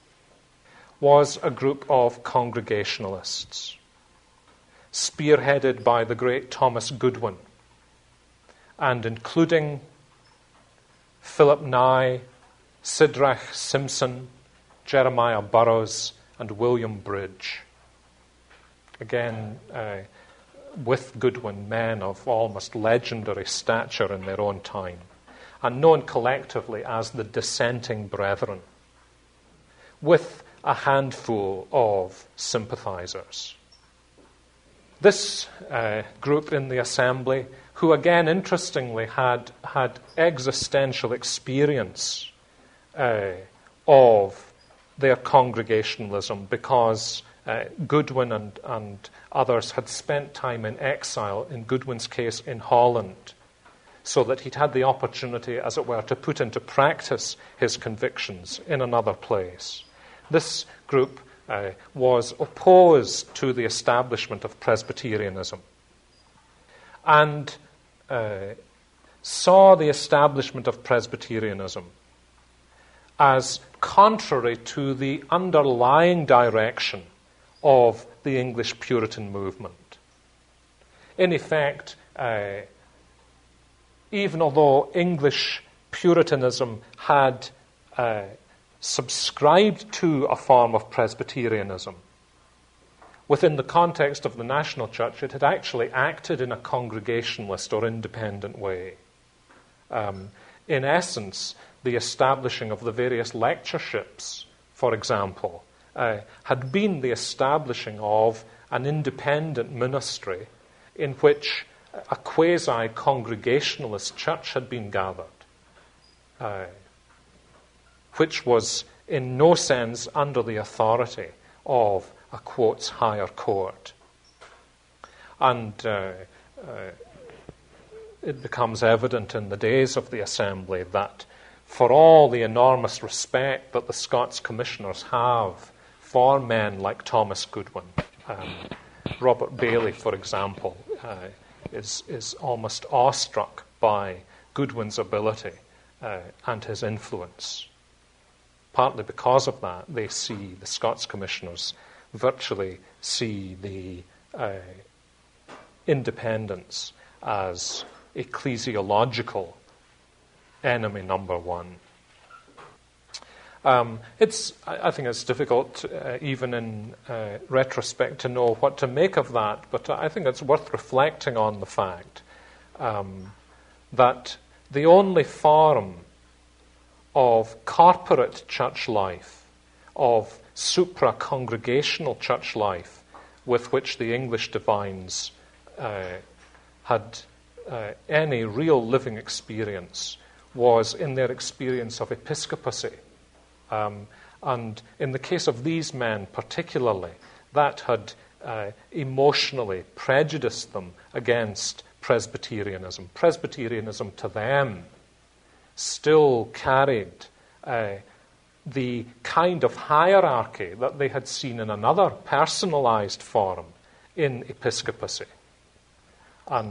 S2: was a group of Congregationalists, spearheaded by the great Thomas Goodwin, and including Philip Nye, Sidrach Simpson, Jeremiah Burroughs, and William Bridge. Again, uh, with Goodwin, men of almost legendary stature in their own time, and known collectively as the Dissenting Brethren, with a handful of sympathizers. This uh, group in the Assembly, who again, interestingly, had, had existential experience uh, of their Congregationalism, because uh, Goodwin and, and others had spent time in exile, in Goodwin's case in Holland, so that he'd had the opportunity, as it were, to put into practice his convictions in another place. This group uh, was opposed to the establishment of Presbyterianism and uh, saw the establishment of Presbyterianism as contrary to the underlying direction of the English Puritan movement. In effect, uh, even although English Puritanism had uh, subscribed to a form of Presbyterianism, within the context of the national church, it had actually acted in a Congregationalist or independent way. Um, in essence, the establishing of the various lectureships, for example, uh, had been the establishing of an independent ministry in which a quasi-Congregationalist church had been gathered, uh, which was in no sense under the authority of a, quotes, higher court. And uh, uh, it becomes evident in the days of the Assembly that for all the enormous respect that the Scots Commissioners have for men like Thomas Goodwin, um, Robert Bailey, for example, uh, is, is almost awestruck by Goodwin's ability uh, and his influence. Partly because of that, they see, the Scots Commissioners virtually see the uh, independents as ecclesiological enemy number one. Um, it's, I think it's difficult, uh, even in uh, retrospect, to know what to make of that, but I think it's worth reflecting on the fact um, that the only form of corporate church life, of supra-congregational church life, with which the English divines uh, had uh, any real living experience, was in their experience of episcopacy. Um, and in the case of these men particularly, that had uh, emotionally prejudiced them against Presbyterianism. Presbyterianism to them still carried uh, the kind of hierarchy that they had seen in another personalized form in episcopacy. And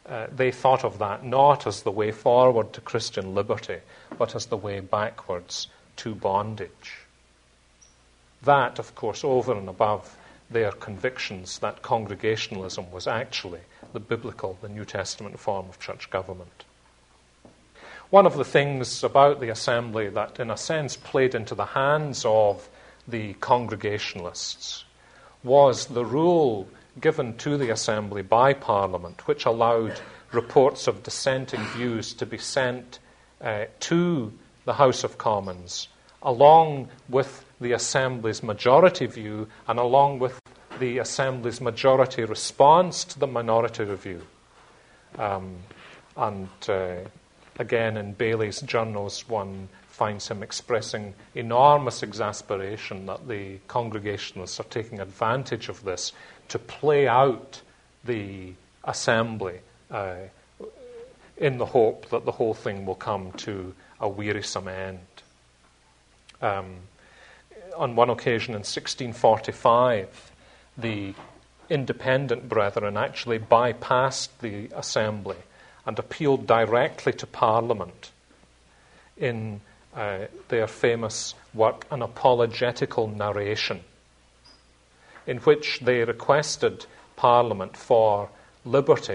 S2: uh, they thought of that not as the way forward to Christian liberty, but as the way backwards to bondage. That, of course, over and above their convictions that Congregationalism was actually the biblical, the New Testament form of church government. One of the things about the assembly that, in a sense, played into the hands of the Congregationalists was the rule given to the assembly by Parliament, which allowed reports of dissenting views to be sent uh, to the House of Commons, along with the Assembly's majority view and along with the Assembly's majority response to the minority review. Um, and uh, again, in Bailey's journals, one finds him expressing enormous exasperation that the Congregationalists are taking advantage of this to play out the assembly uh, in the hope that the whole thing will come to a wearisome end. Um, on one occasion in sixteen forty-five, the independent brethren actually bypassed the assembly and appealed directly to Parliament in uh, their famous work, An Apologetical Narration, in which they requested Parliament for liberty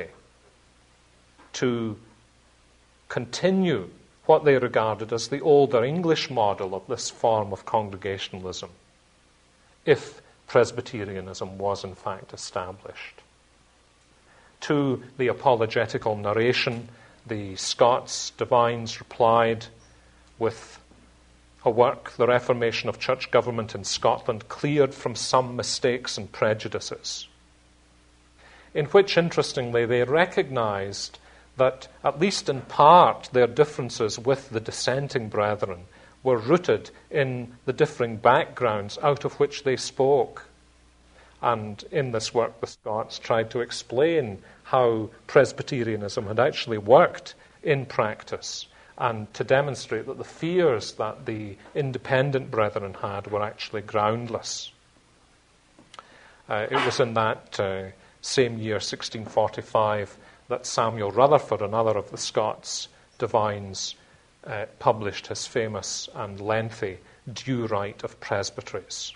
S2: to continue what they regarded as the older English model of this form of Congregationalism, if Presbyterianism was in fact established. To the apologetical narration, the Scots divines replied with a work, The Reformation of Church Government in Scotland, cleared from some mistakes and prejudices, in which, interestingly, they recognized that, at least in part, their differences with the dissenting brethren were rooted in the differing backgrounds out of which they spoke. And in this work, the Scots tried to explain how Presbyterianism had actually worked in practice, and to demonstrate that the fears that the independent brethren had were actually groundless. Uh, it was in that uh, same year, sixteen forty-five, that Samuel Rutherford, another of the Scots divines, uh, published his famous and lengthy Due Right of Presbyteries.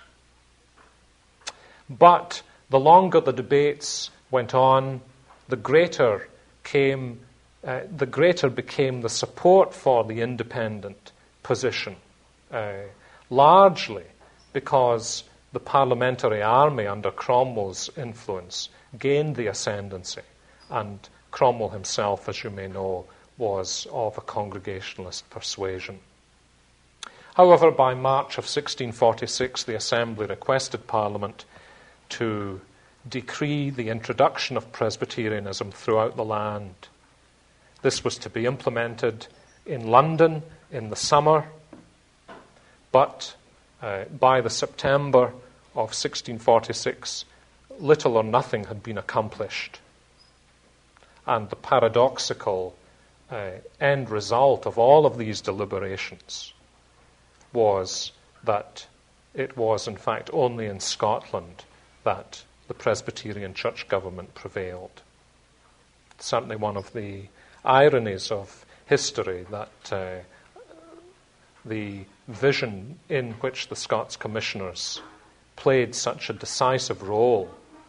S2: But the longer the debates went on, the greater came, uh, the greater became the support for the independent position, uh, largely because the parliamentary army under Cromwell's influence gained the ascendancy, and Cromwell himself, as you may know, was of a Congregationalist persuasion. However, by March of sixteen forty-six, the Assembly requested Parliament to decree the introduction of Presbyterianism throughout the land. This was to be implemented in London in the summer, but uh, by the September of sixteen forty-six, little or nothing had been accomplished. And the paradoxical uh, end result of all of these deliberations was that it was, in fact, only in Scotland that the Presbyterian church government prevailed. It's certainly one of the ironies of history that uh, the vision in which the Scots Commissioners played such a decisive role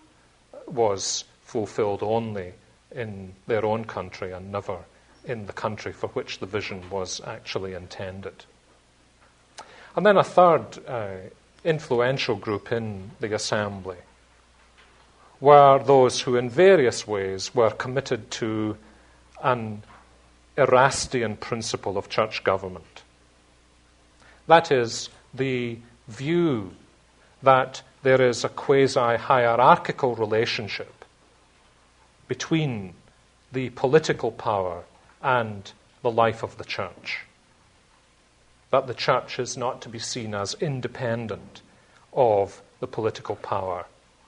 S2: was fulfilled only in their own country and never in the country for which the vision was actually intended. And then a third uh, influential group in the Assembly were those who in various ways were committed to an Erastian principle of church government. That is, the view that there is a quasi-hierarchical relationship between the political power and the life of the church. That the church is not to be seen as independent of the political power.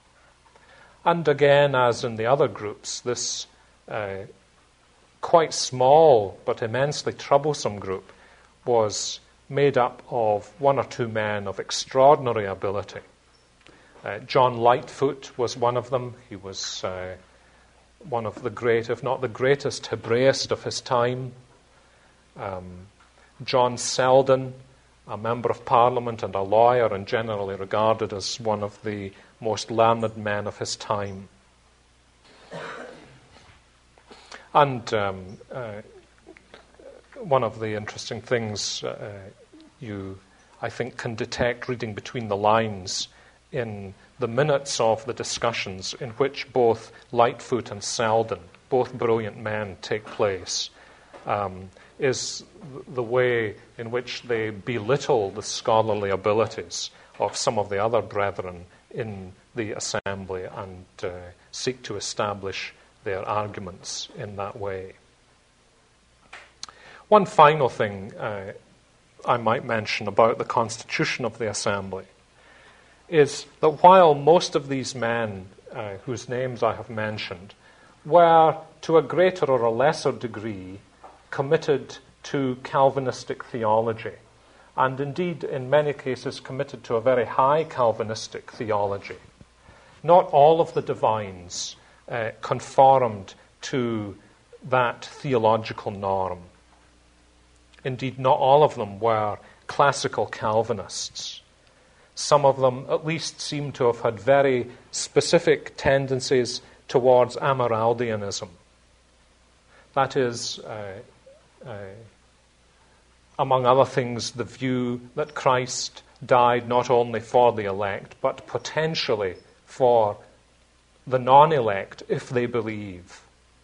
S2: And again, as in the other groups, this uh, quite small but immensely troublesome group was made up of one or two men of extraordinary ability. Uh, John Lightfoot was one of them. He was uh, one of the great, if not the greatest, Hebraist of his time. Um, John Selden, a member of Parliament and a lawyer, and generally regarded as one of the most learned men of his time. And um, uh, one of the interesting things uh, you, I think, can detect reading between the lines in the minutes of the discussions in which both Lightfoot and Selden, both brilliant men, take place, um, is the way in which they belittle the scholarly abilities of some of the other brethren in the assembly and uh, seek to establish their arguments in that way. One final thing uh, I might mention about the constitution of the assembly is that while most of these men uh, whose names I have mentioned were to a greater or a lesser degree committed to Calvinistic theology, and indeed in many cases committed to a very high Calvinistic theology, not all of the divines uh, conformed to that theological norm. Indeed, not all of them were classical Calvinists. Some of them at least seem to have had very specific tendencies towards Amyraldianism. That is, uh, uh, among other things, the view that Christ died not only for the elect, but potentially for the non-elect if they believe.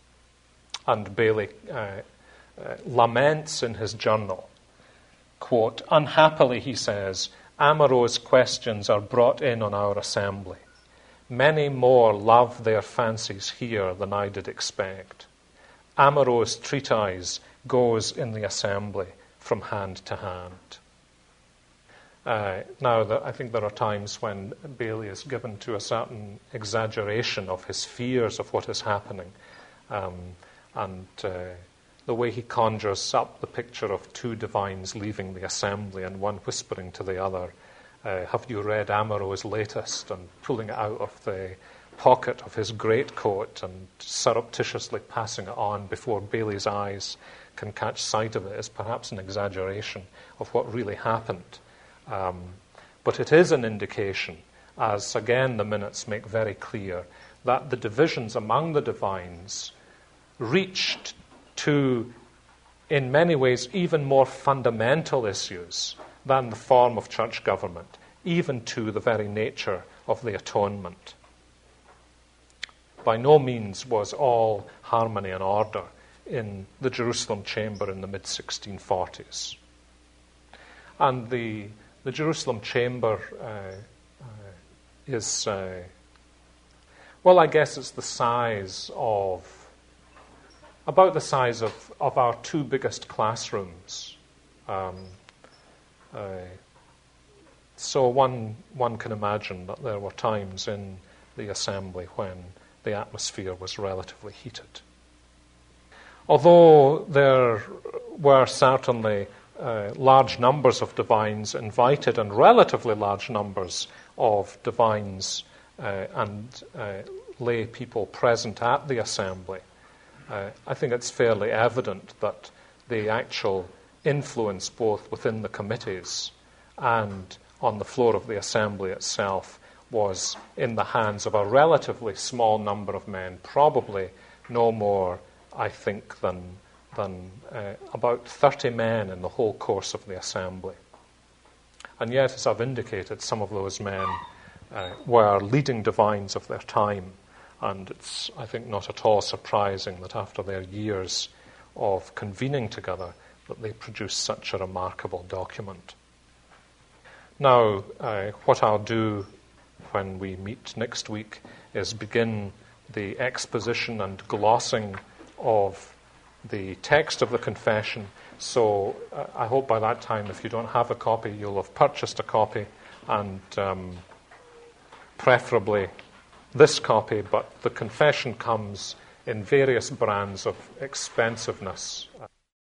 S2: And Bailey uh, uh, laments in his journal, quote, "Unhappily," he says, "Amorose questions are brought in on our assembly. Many more love their fancies here than I did expect. Amorose treatise goes in the assembly from hand to hand." Uh, now, the, I think there are times when Bailey is given to a certain exaggeration of his fears of what is happening, um, and uh, the way he conjures up the picture of two divines leaving the assembly and one whispering to the other, uh, "Have you read Amoro's latest?" and pulling it out of the pocket of his greatcoat and surreptitiously passing it on before Bailey's eyes can catch sight of it is perhaps an exaggeration of what really happened. Um, but it is an indication, as again the minutes make very clear, that the divisions among the divines reached to, in many ways, even more fundamental issues than the form of church government, even to the very nature of the atonement. By no means was all harmony and order in the Jerusalem chamber in the mid sixteen forties. And the, the Jerusalem chamber uh, uh, is, uh, well, I guess it's the size of, about the size of, of our two biggest classrooms. Um, uh, so one, one can imagine that there were times in the assembly when the atmosphere was relatively heated. Although there were certainly uh, large numbers of divines invited and relatively large numbers of divines uh, and uh, lay people present at the assembly, uh, I think it's fairly evident that the actual influence both within the committees and on the floor of the assembly itself was in the hands of a relatively small number of men, probably no more, I think, than, than uh, about thirty men in the whole course of the assembly. And yet, as I've indicated, some of those men uh, were leading divines of their time, and it's, I think, not at all surprising that after their years of convening together, that they produced such a remarkable document. Now, uh, what I'll do when we meet next week is begin the exposition and glossing of the text of the confession. So uh, I hope by that time, if you don't have a copy, you'll have purchased a copy, and um, preferably this copy, but the confession comes in various brands of expensiveness.